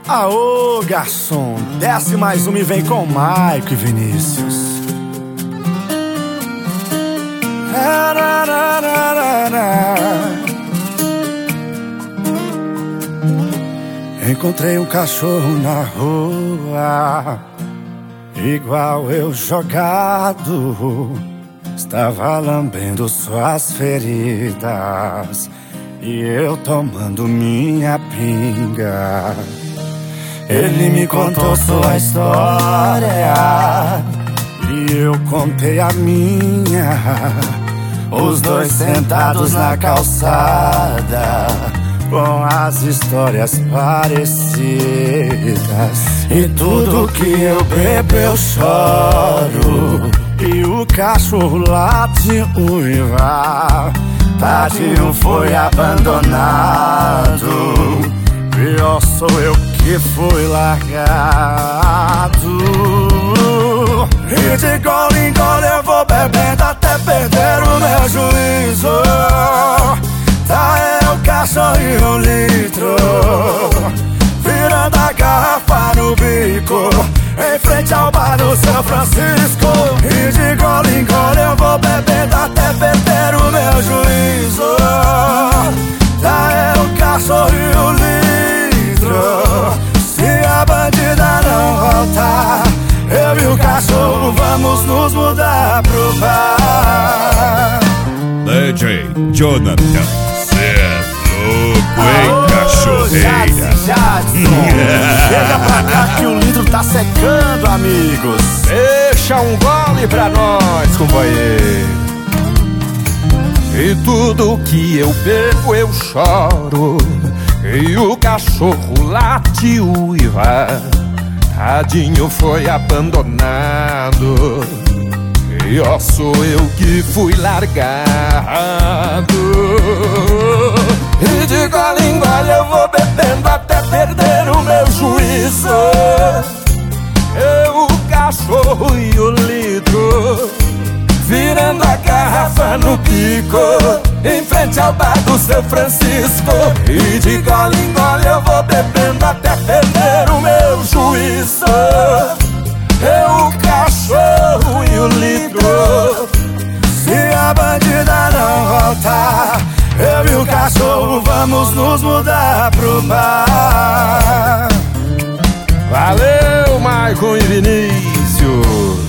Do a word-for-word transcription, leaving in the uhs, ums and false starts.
Aô, garçom, desce mais uma e vem com Maico e Vinícius. Encontrei um cachorro na rua, igual eu jogado. Estava lambendo suas feridas e eu tomando minha pinga. Ele me contou sua história e eu contei a minha. Os dois sentados na calçada, com as histórias parecidas. E tudo que eu bebo eu choro, e o cachorro late uiva. Tadinho foi abandonado, pior sou eu que fui largado. E de gole em gole eu vou bebendo até perder o meu juízo. Tá é o cachorro e um litro, virando a garrafa no bico, em frente ao bar do São Francisco. E de gole em gole eu vou bebendo até perder o meu juízo. Tá é o cachorro e um litro, se a bandida não voltar, eu e o cachorro vamos nos mudar pro bar. D J Jonathan, cê é louco, hein, cachorreira? Chega pra cá que o litro tá secando, amigos. Deixa um gole pra nós, companheiro. E tudo que eu bebo eu choro, e o cachorro late uiva. Tadinho foi abandonado, e ó, sou eu que fui largado. E de gole em gole eu vou bebendo até perder o meu juízo. Eu, o cachorro e o litro, virando a garrafa no pico, em frente ao bar do São Francisco. E de gole em gole eu vou bebendo até perder o meu juízo. Eu, o cachorro e o litro, se a bandida não voltar, eu e o cachorro vamos nos mudar pro bar. Valeu, Maicon e Vinícius.